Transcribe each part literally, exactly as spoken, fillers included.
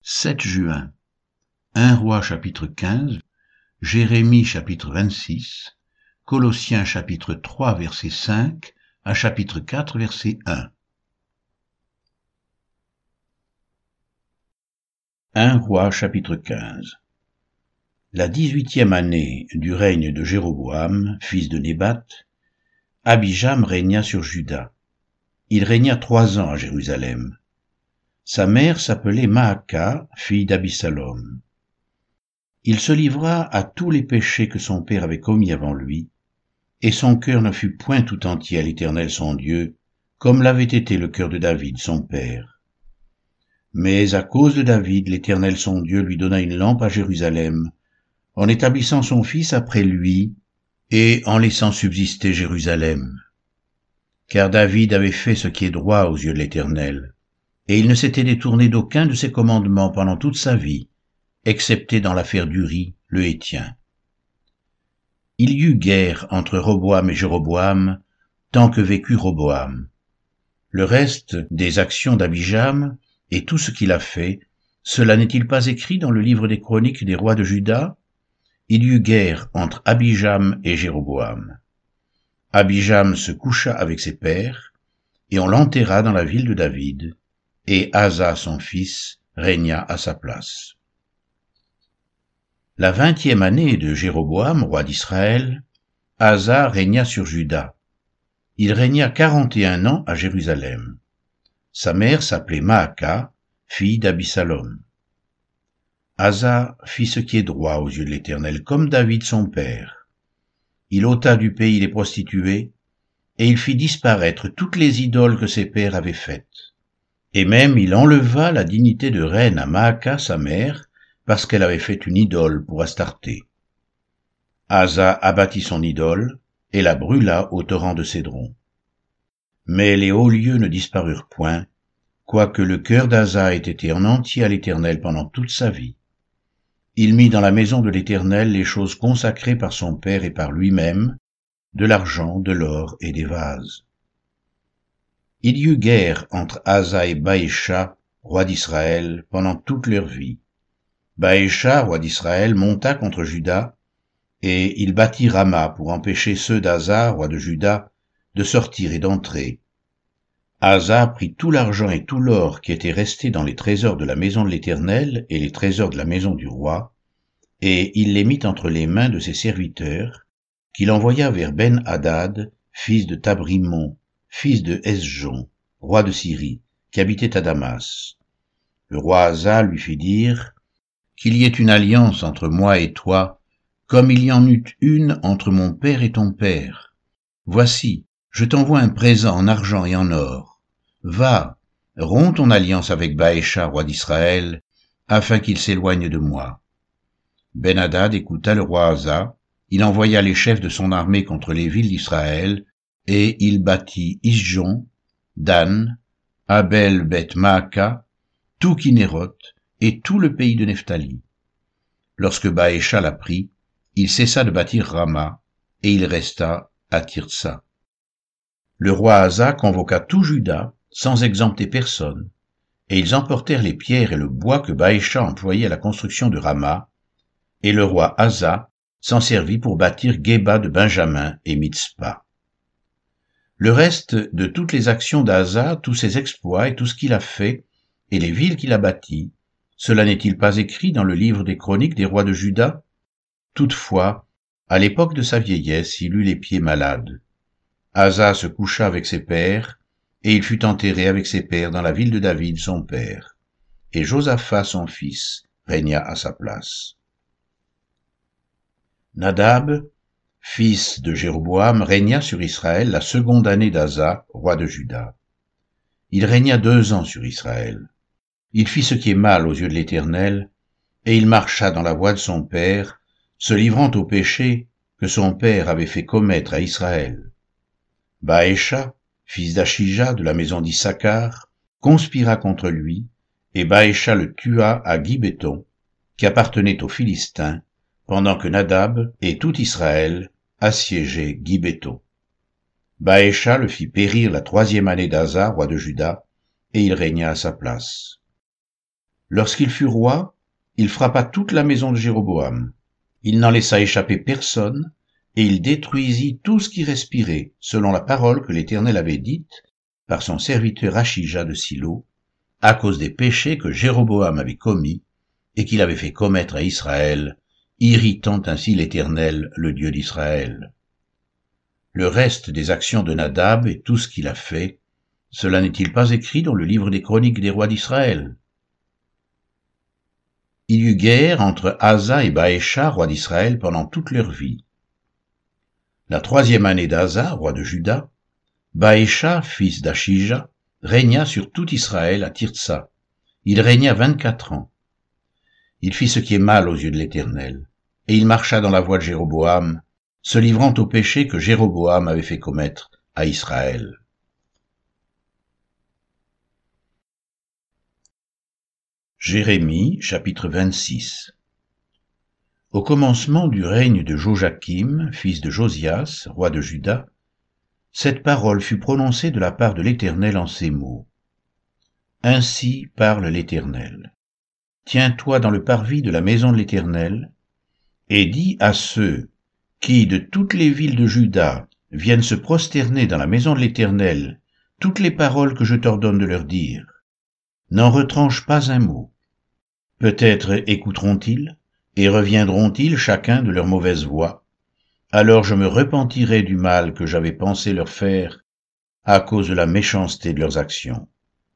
sept juin. un Roi chapitre quinze, Jérémie chapitre vingt-six, Colossiens chapitre trois verset cinq à chapitre quatre verset un. un Roi chapitre quinze. La dix-huitième année du règne de Jéroboam, fils de Nébat, Abijam régna sur Juda. Il régna trois ans à Jérusalem. Sa mère s'appelait Maaka, fille d'Abissalom. Il se livra à tous les péchés que son père avait commis avant lui, et son cœur ne fut point tout entier à l'Éternel son Dieu, comme l'avait été le cœur de David son père. Mais à cause de David, l'Éternel son Dieu lui donna une lampe à Jérusalem, en établissant son fils après lui, et en laissant subsister Jérusalem. Car David avait fait ce qui est droit aux yeux de l'Éternel, et il ne s'était détourné d'aucun de ses commandements pendant toute sa vie, excepté dans l'affaire d'Uri, le Héthien. Il y eut guerre entre Roboam et Jéroboam, tant que vécut Roboam. Le reste des actions d'Abijam, et tout ce qu'il a fait, cela n'est-il pas écrit dans le livre des chroniques des rois de Juda? Il y eut guerre entre Abijam et Jéroboam. Abijam se coucha avec ses pères, et on l'enterra dans la ville de David, et Asa son fils régna à sa place. La vingtième année de Jéroboam, roi d'Israël, Asa régna sur Juda. Il régna quarante et un ans à Jérusalem. Sa mère s'appelait Maaka, fille d'Abissalom. Asa fit ce qui est droit aux yeux de l'Éternel, comme David son père. Il ôta du pays les prostituées, et il fit disparaître toutes les idoles que ses pères avaient faites. Et même il enleva la dignité de reine à Maaka, sa mère, parce qu'elle avait fait une idole pour Astarté. Asa abattit son idole, et la brûla au torrent de Cédron. Mais les hauts lieux ne disparurent point, quoique le cœur d'Asa ait été en entier à l'Éternel pendant toute sa vie. Il mit dans la maison de l'Éternel les choses consacrées par son père et par lui-même, de l'argent, de l'or et des vases. Il y eut guerre entre Asa et Baécha, roi d'Israël, pendant toute leur vie. Baécha, roi d'Israël, monta contre Juda, et il bâtit Rama pour empêcher ceux d'Asa, roi de Juda, de sortir et d'entrer. Asa prit tout l'argent et tout l'or qui étaient restés dans les trésors de la maison de l'Éternel et les trésors de la maison du roi, et il les mit entre les mains de ses serviteurs, qu'il envoya vers Ben-Hadad, fils de Tabrimon, fils de Esjon, roi de Syrie, qui habitait à Damas. Le roi Asa lui fit dire qu'il y ait une alliance entre moi et toi, comme il y en eut une entre mon père et ton père. Voici, je t'envoie un présent en argent et en or. Va, romps ton alliance avec Baécha, roi d'Israël, afin qu'il s'éloigne de moi. Ben-Hadad écouta le roi Asa, il envoya les chefs de son armée contre les villes d'Israël, et il bâtit Isjon, Dan, Abel-Beth-Maaka, tout Kinéroth, et tout le pays de Nephtali. Lorsque Baécha l'apprit, il cessa de bâtir Rama, et il resta à Tirtsa. Le roi Asa convoqua tout Juda, sans exempter personne, et ils emportèrent les pierres et le bois que Baécha employait à la construction de Rama, et le roi Asa s'en servit pour bâtir Géba de Benjamin et Mitzpa. Le reste de toutes les actions d'Asa, tous ses exploits et tout ce qu'il a fait, et les villes qu'il a bâties, cela n'est-il pas écrit dans le livre des chroniques des rois de Juda? Toutefois, à l'époque de sa vieillesse, il eut les pieds malades. Asa se coucha avec ses pères, et il fut enterré avec ses pères dans la ville de David son père. Et Josaphat son fils régna à sa place. Nadab, fils de Jéroboam, régna sur Israël la seconde année d'Asa, roi de Juda. Il régna deux ans sur Israël. Il fit ce qui est mal aux yeux de l'Éternel, et il marcha dans la voie de son père, se livrant au péché que son père avait fait commettre à Israël. Baécha, fils d'Achija de la maison d'Issachar, conspira contre lui, et Baécha le tua à Gibéton, qui appartenait aux Philistins, pendant que Nadab et tout Israël assiégeaient Gibéton. Baécha le fit périr la troisième année d'Asa, roi de Juda, et il régna à sa place. Lorsqu'il fut roi, il frappa toute la maison de Jéroboam. Il n'en laissa échapper personne, et il détruisit tout ce qui respirait, selon la parole que l'Éternel avait dite par son serviteur Achija de Silo, à cause des péchés que Jéroboam avait commis et qu'il avait fait commettre à Israël, irritant ainsi l'Éternel, le Dieu d'Israël. Le reste des actions de Nadab et tout ce qu'il a fait, cela n'est-il pas écrit dans le livre des chroniques des rois d'Israël? Il y eut guerre entre Asa et Baécha, roi d'Israël, pendant toute leur vie. La troisième année d'Asa, roi de Juda, Baécha, fils d'Achija, régna sur tout Israël à Tirtsa. Il régna vingt-quatre ans. Il fit ce qui est mal aux yeux de l'Éternel, et il marcha dans la voie de Jéroboam, se livrant au péché que Jéroboam avait fait commettre à Israël. Jérémie, chapitre vingt-six. Au commencement du règne de Joachim, fils de Josias, roi de Juda, cette parole fut prononcée de la part de l'Éternel en ces mots. Ainsi parle l'Éternel. Tiens-toi dans le parvis de la maison de l'Éternel, et dis à ceux qui, de toutes les villes de Juda, viennent se prosterner dans la maison de l'Éternel, toutes les paroles que je t'ordonne de leur dire. N'en retranche pas un mot. Peut-être écouteront-ils, et reviendront-ils chacun de leur mauvaise voie. Alors je me repentirai du mal que j'avais pensé leur faire à cause de la méchanceté de leurs actions.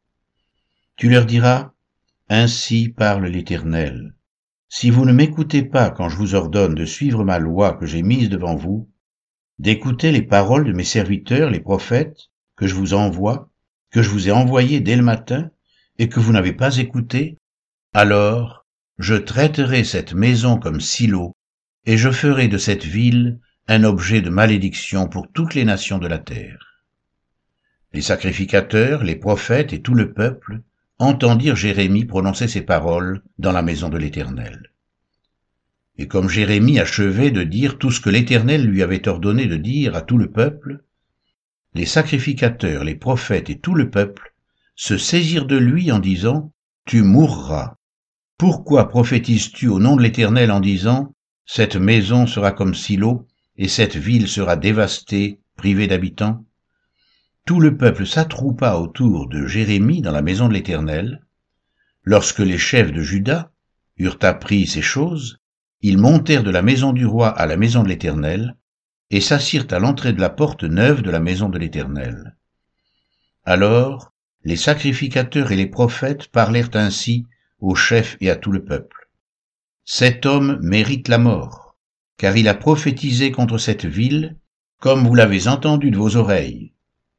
Tu leur diras, ainsi parle l'Éternel. Si vous ne m'écoutez pas quand je vous ordonne de suivre ma loi que j'ai mise devant vous, d'écouter les paroles de mes serviteurs, les prophètes, que je vous envoie, que je vous ai envoyés dès le matin, et que vous n'avez pas écouté, alors je traiterai cette maison comme Silo, et je ferai de cette ville un objet de malédiction pour toutes les nations de la terre. Les sacrificateurs, les prophètes et tout le peuple entendirent Jérémie prononcer ces paroles dans la maison de l'Éternel. Et comme Jérémie achevait de dire tout ce que l'Éternel lui avait ordonné de dire à tout le peuple, les sacrificateurs, les prophètes et tout le peuple se saisirent de lui en disant « Tu mourras ». Pourquoi prophétises-tu au nom de l'Éternel en disant « Cette maison sera comme Silo, et cette ville sera dévastée, privée d'habitants » Tout le peuple s'attroupa autour de Jérémie dans la maison de l'Éternel. Lorsque les chefs de Juda eurent appris ces choses, ils montèrent de la maison du roi à la maison de l'Éternel, et s'assirent à l'entrée de la porte neuve de la maison de l'Éternel. Alors, les sacrificateurs et les prophètes parlèrent ainsi aux chefs et à tout le peuple. Cet homme mérite la mort, car il a prophétisé contre cette ville, comme vous l'avez entendu de vos oreilles.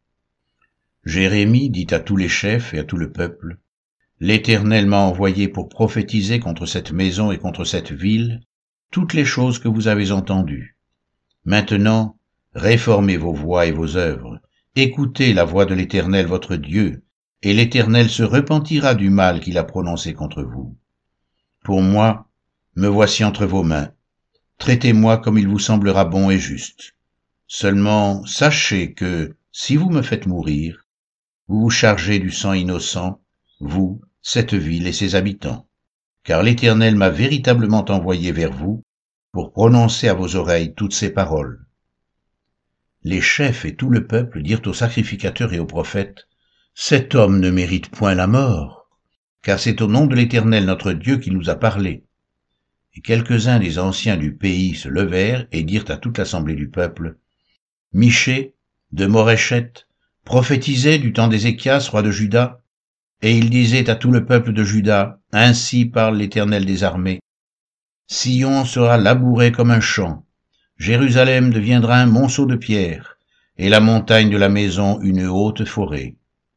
Jérémie dit à tous les chefs et à tout le peuple, « L'Éternel m'a envoyé pour prophétiser contre cette maison et contre cette ville toutes les choses que vous avez entendues. Maintenant, réformez vos voies et vos œuvres, écoutez la voix de l'Éternel votre Dieu, et l'Éternel se repentira du mal qu'il a prononcé contre vous. Pour moi, me voici entre vos mains. Traitez-moi comme il vous semblera bon et juste. Seulement, sachez que, si vous me faites mourir, vous vous chargez du sang innocent, vous, cette ville et ses habitants, car l'Éternel m'a véritablement envoyé vers vous pour prononcer à vos oreilles toutes ces paroles. » Les chefs et tout le peuple dirent aux sacrificateurs et aux prophètes, « Cet homme ne mérite point la mort, car c'est au nom de l'Éternel notre Dieu qui nous a parlé. » Et quelques-uns des anciens du pays se levèrent et dirent à toute l'assemblée du peuple, « Michée, de Moréchette, prophétisait du temps d'Ézéchias, roi de Juda, et il disait à tout le peuple de Juda, « Ainsi parle l'Éternel des armées. Sion sera labouré comme un champ, Jérusalem deviendra un monceau de pierre, et la montagne de la maison une haute forêt. »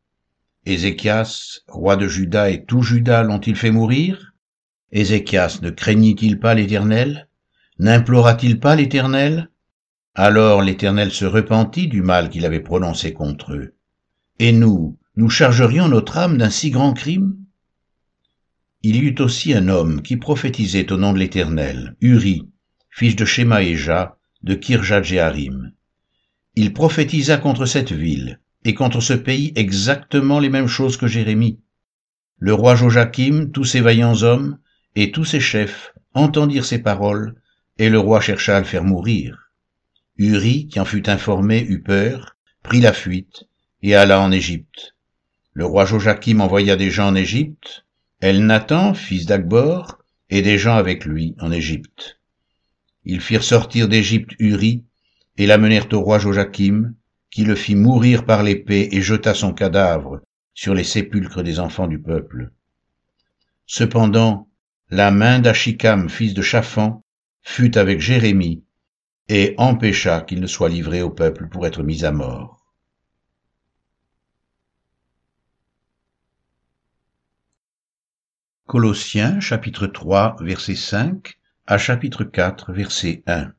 Ézéchias, roi de Juda, et tout Juda l'ont-ils fait mourir? Ézéchias ne craignit-il pas l'Éternel? N'implora-t-il pas l'Éternel? Alors l'Éternel se repentit du mal qu'il avait prononcé contre eux. Et nous, nous chargerions notre âme d'un si grand crime? Il y eut aussi un homme qui prophétisait au nom de l'Éternel, Uri, fils de Shemaéja, de Kirjat-Jéarim. Il prophétisa contre cette ville et contre ce pays exactement les mêmes choses que Jérémie. Le roi Joachim, tous ses vaillants hommes, et tous ses chefs entendirent ces paroles, et le roi chercha à le faire mourir. Uri, qui en fut informé, eut peur, prit la fuite, et alla en Égypte. Le roi Joachim envoya des gens en Égypte, Elnathan, fils d'Akbor, et des gens avec lui en Égypte. Ils firent sortir d'Égypte Uri, et l'amenèrent au roi Joachim, qui le fit mourir par l'épée et jeta son cadavre sur les sépulcres des enfants du peuple. Cependant, la main d'Achikam, fils de Shaphan, fut avec Jérémie, et empêcha qu'il ne soit livré au peuple pour être mis à mort. Colossiens chapitre trois verset cinq à chapitre quatre verset un.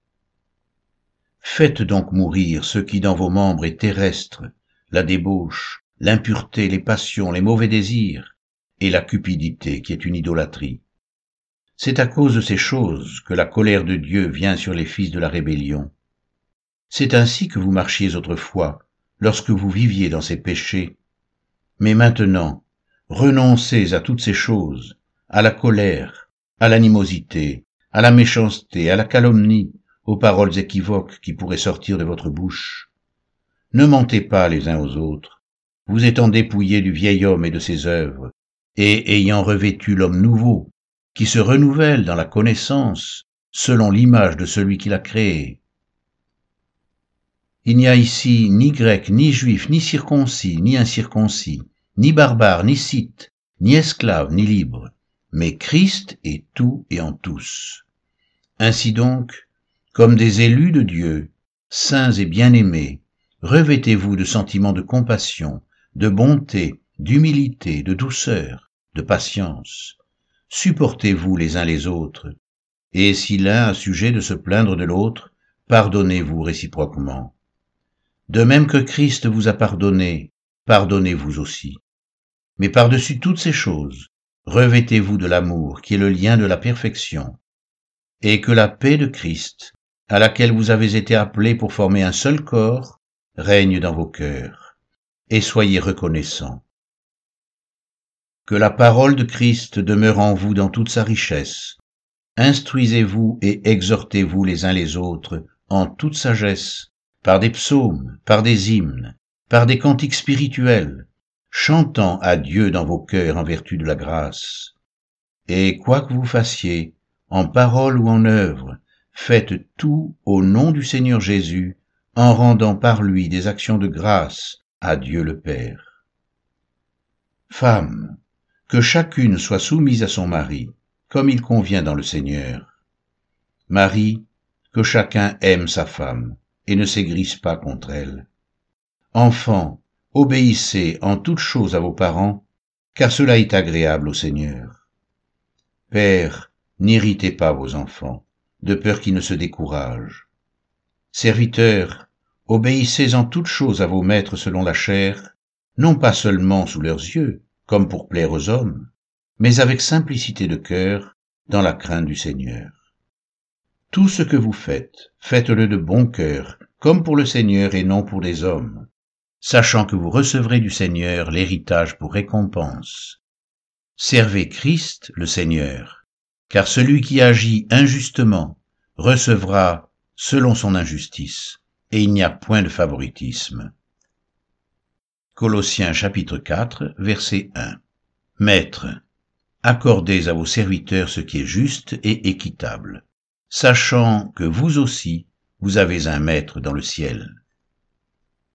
Faites donc mourir ce qui dans vos membres est terrestre, la débauche, l'impureté, les passions, les mauvais désirs, et la cupidité qui est une idolâtrie. C'est à cause de ces choses que la colère de Dieu vient sur les fils de la rébellion. C'est ainsi que vous marchiez autrefois, lorsque vous viviez dans ces péchés. Mais maintenant, renoncez à toutes ces choses, à la colère, à l'animosité, à la méchanceté, à la calomnie, aux paroles équivoques qui pourraient sortir de votre bouche. Ne mentez pas les uns aux autres, vous étant dépouillés du vieil homme et de ses œuvres, et ayant revêtu l'homme nouveau, qui se renouvelle dans la connaissance, selon l'image de celui qui l'a créé. Il n'y a ici ni grec, ni juif, ni circoncis, ni incirconcis, ni barbare, ni scythe, ni esclave, ni libre, mais Christ est tout et en tous. Ainsi donc, comme des élus de Dieu, saints et bien-aimés, revêtez-vous de sentiments de compassion, de bonté, d'humilité, de douceur, de patience. Supportez-vous les uns les autres, et si l'un a sujet de se plaindre de l'autre, pardonnez-vous réciproquement. De même que Christ vous a pardonné, pardonnez-vous aussi. Mais par-dessus toutes ces choses, revêtez-vous de l'amour qui est le lien de la perfection, et que la paix de Christ, à laquelle vous avez été appelés pour former un seul corps, règne dans vos cœurs, et soyez reconnaissants. Que la parole de Christ demeure en vous dans toute sa richesse. Instruisez-vous et exhortez-vous les uns les autres en toute sagesse, par des psaumes, par des hymnes, par des cantiques spirituels, chantant à Dieu dans vos cœurs en vertu de la grâce. Et quoi que vous fassiez, en parole ou en œuvre, faites tout au nom du Seigneur Jésus, en rendant par lui des actions de grâce à Dieu le Père. Femmes, que chacune soit soumise à son mari, comme il convient dans le Seigneur. Mari, que chacun aime sa femme, et ne s'aigrisse pas contre elle. Enfants, obéissez en toutes choses à vos parents, car cela est agréable au Seigneur. Pères, n'irritez pas vos enfants, de peur qu'ils ne se découragent. Serviteurs, obéissez en toutes choses à vos maîtres selon la chair, non pas seulement sous leurs yeux, comme pour plaire aux hommes, mais avec simplicité de cœur, dans la crainte du Seigneur. Tout ce que vous faites, faites-le de bon cœur, comme pour le Seigneur et non pour les hommes, sachant que vous recevrez du Seigneur l'héritage pour récompense. Servez Christ, le Seigneur, car celui qui agit injustement recevra selon son injustice, et il n'y a point de favoritisme. Colossiens chapitre quatre, verset un. Maîtres, accordez à vos serviteurs ce qui est juste et équitable, sachant que vous aussi, vous avez un maître dans le ciel.